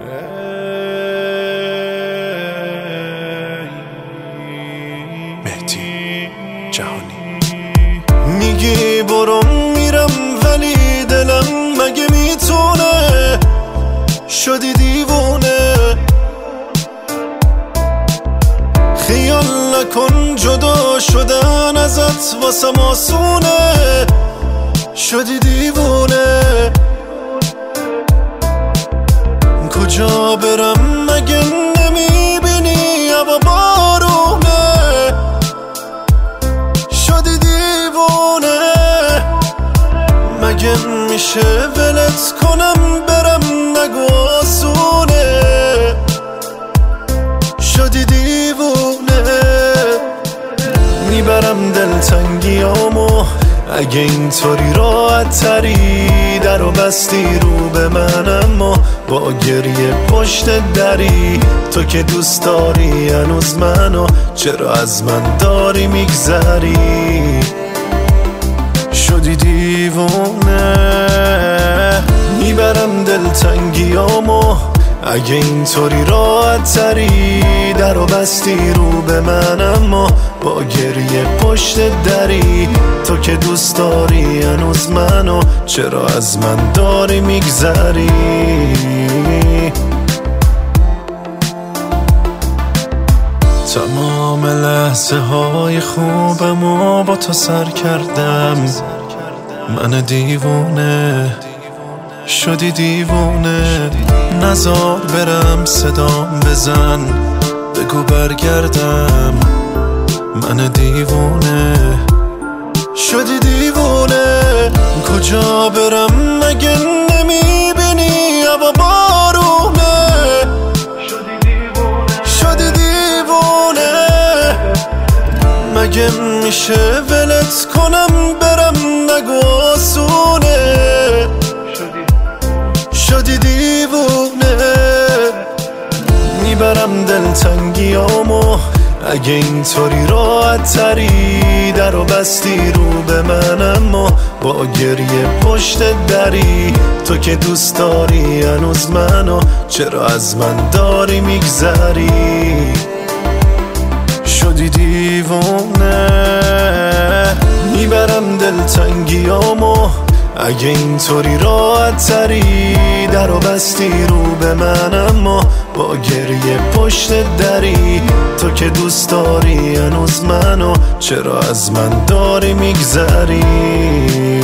مهدی جهانی. میگی برو میرم ولی دلم مگه میتونه، شدی دیوونه. خیال نکن جدا شدن ازت واسم آسونه، شدی دیوونه. کجا برم مگه نمیبینی هوا بارونه، شدی دیوونه. مگه میشه ولت کنم برم نگو آسونه، شدی دیوونه. میبرم دلتنگیامو اگه اینطوری راحت تری، در و بستی رو به من اما با گریه پشت دری. تو که دوست داری هنوز منو، چرا از من داری میگذری، شدی دیوونه. میبرم دلتنگیامو اگه اینطوری راحت تری، در و بستی رو به من اما با گریه پشت دری. تو که دوست داری هنوز منو، چرا از من داری میگذری. تمام لحظه های خوبمو با تو سر کردم، من دیوونه، شدی دیوونه. نزار برم صدام بزن، بگو برگردم، من دیوونه، شدی دیوونه. کجا برم مگه نمیبینی هوا بارونه، شدی دیوونه. مگه میشه ولت کنم برم نگو آسونه، شدی دیوونه. میبرم دلتنگیامو اگه اینطوری راحت تری، در و بستی رو به من اما با گریه پشت دری. تو که دوست داری هنوز منو، چرا از من داری میگذری، شدی دیوونه. میبرم دلتنگیامو اگه اینطوری راحت تری، در و بستی رو به من اما با گریه پشت دری. تو که دوست داری هنوز منو، چرا از من داری میگذری.